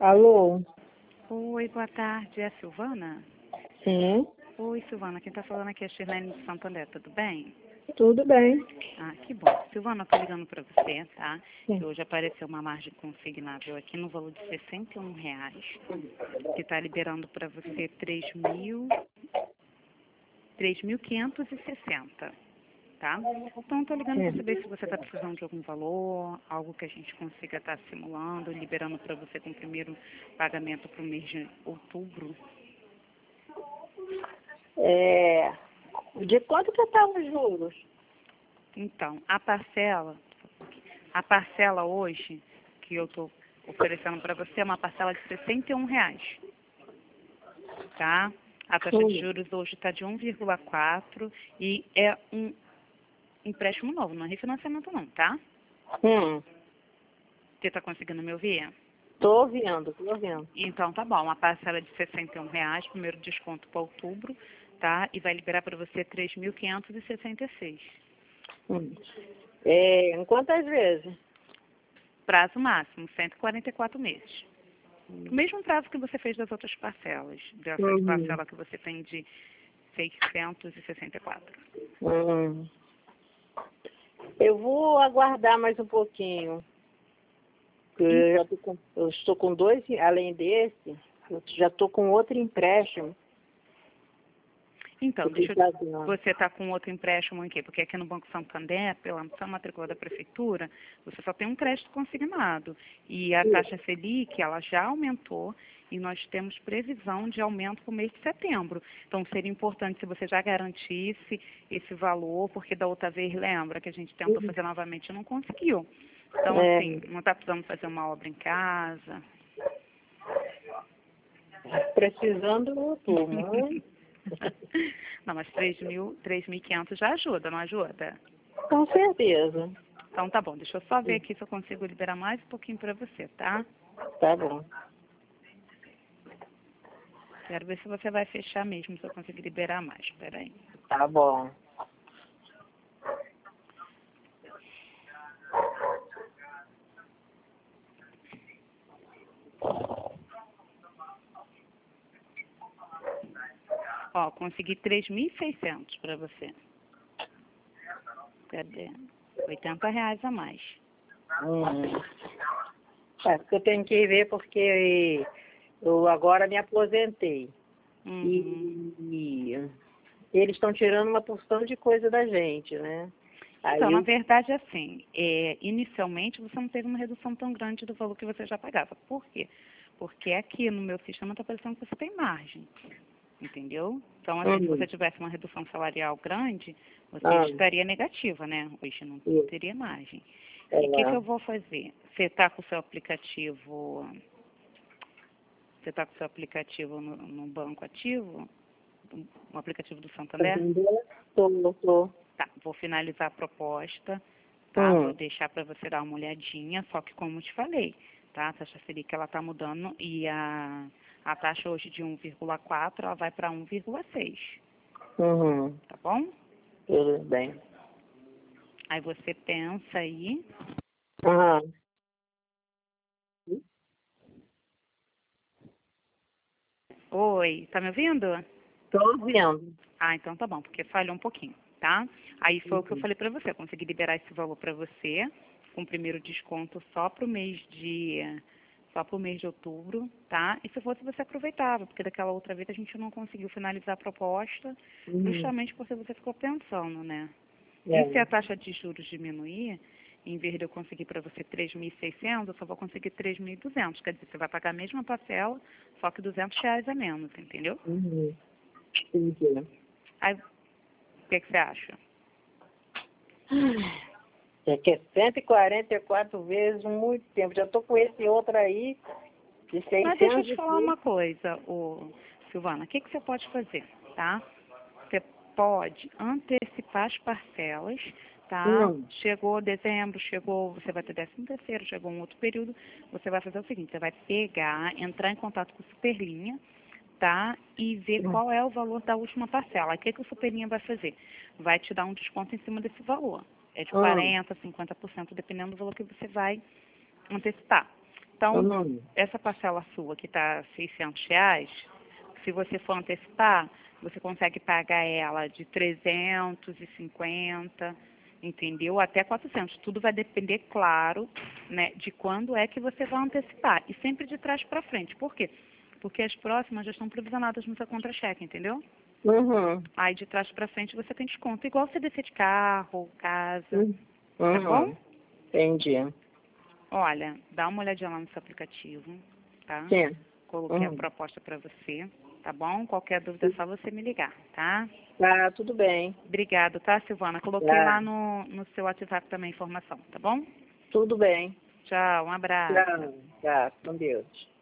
Alô? Oi, boa tarde. É a Silvana? Sim, Oi, Silvana. Quem está falando aqui é a Shirlene de Santander. Tudo bem? tudo bem. Ah, que bom. Silvana, eu tô ligando para você, tá? Que Sim. hoje apareceu uma margem consignável aqui no valor de R$ 61, que está liberando para você 3.560, tá? Então, estou ligando para Sim. saber se você está precisando de algum valor, algo que a gente consiga estar simulando, liberando para você com o primeiro pagamento para o mês de outubro. De quanto que tá os juros? Então, a parcela hoje que eu estou oferecendo para você é uma parcela de R$ 61, tá? A taxa de Sim. juros hoje está de 1,4 e é um empréstimo novo, não é refinanciamento não, tá? Você está conseguindo me ouvir? Tô ouvindo, tô ouvindo. Então tá bom, a parcela de R$ 61, primeiro desconto para outubro, tá? E vai liberar para você 3.566. Hum. Em quantas vezes? Prazo máximo, 144 meses. O mesmo prazo que você fez das outras parcelas, dessa Uhum. parcela que você tem de 664. Hum. Eu vou aguardar mais um pouquinho. Eu estou com dois, além desse, eu já estou com outro empréstimo. Então, Eu tô fazendo. você está com outro empréstimo em quê? Porque aqui no Banco Santander, pela matrícula da Prefeitura, você só tem um crédito consignado. E a taxa Selic, ela já aumentou e nós temos previsão de aumento para o mês de setembro. Então, seria importante se você já garantisse esse valor, porque da outra vez, lembra que a gente tentou fazer novamente e não conseguiu. Então, assim, não está precisando fazer uma obra em casa. Precisando eu tô, mas Não, mas 3.500 já ajuda, não ajuda? com certeza. Então tá bom, deixa eu só ver aqui se eu consigo liberar mais um pouquinho para você, tá? Tá bom. Quero ver se você vai fechar mesmo, se eu conseguir liberar mais. Espera aí. Tá bom. Ó, consegui 3.600 para você. Cadê? R$ 80 a mais. Porque eu tenho que ver porque eu agora me aposentei. Uhum. E eles estão tirando uma porção de coisa da gente, né? Então, Aí na eu, verdade, assim, inicialmente você não teve uma redução tão grande do valor que você já pagava. Por quê? Porque aqui no meu sistema está parecendo que você tem margem. Entendeu? Então, assim, se você tivesse uma redução salarial grande, você estaria negativa, né? Hoje não teria margem. E o que eu vou fazer? Você está com o seu aplicativo, no banco ativo? No aplicativo do Santander? tô. Tá, vou finalizar a proposta, tá? Vou deixar para você dar uma olhadinha, só que como eu te falei, tá? A taxa Selic, ela tá mudando e a taxa hoje de 1,4, ela vai para 1,6, tá bom? Tudo bem. Aí você pensa aí. Oi, tá me ouvindo? Tô ouvindo. Ah, então tá bom, porque falhou um pouquinho, tá? Aí foi o que eu falei pra você, eu consegui liberar esse valor pra você, com o primeiro desconto só pro mês de outubro, tá? E se fosse você aproveitava, porque daquela outra vez a gente não conseguiu finalizar a proposta, justamente porque você ficou pensando, né? E se a taxa de juros diminuir, em vez de eu conseguir para você 3.600, eu só vou conseguir 3.200. Quer dizer, você vai pagar a mesma parcela, só que R$ 200 a menos, entendeu? Entendi. Aí, o que você acha? É que é 144 vezes muito tempo. Já tô com esse outro aí de Mas deixa eu 600 te e falar uma pouco. coisa, Silvana. O que você pode fazer, tá? Você pode antecipar as parcelas, tá? Chegou dezembro, você vai ter 13º, chegou um outro período, você vai fazer o seguinte, você vai pegar, entrar em contato com o Superlinha, tá? E ver qual é o valor da última parcela. O que o Superlinha vai fazer? Vai te dar um desconto em cima desse valor. É de 40%, 50%, dependendo do valor que você vai antecipar. Então, Uhum. essa parcela sua que está R$ 600, se você for antecipar, você consegue pagar ela de 350, entendeu? Até 400. Tudo vai depender, claro, né, de quando é que você vai antecipar. E sempre de trás para frente. Por quê? Porque as próximas já estão provisionadas no seu contra-cheque, entendeu? Uhum. Aí de trás para frente você tem desconto. Igual CDC de carro, casa, Uhum. tá bom? Entendi. Olha, dá uma olhadinha lá no seu aplicativo, tá? Sim. Coloquei a Uhum. proposta para você, tá bom? Qualquer dúvida é só você me ligar, tá? Tá, tudo bem. Obrigado, tá, Silvana? Coloquei Tá, lá no seu WhatsApp também a informação, tá bom? tudo bem. Tchau, um abraço. Tchau. Tá, com Deus.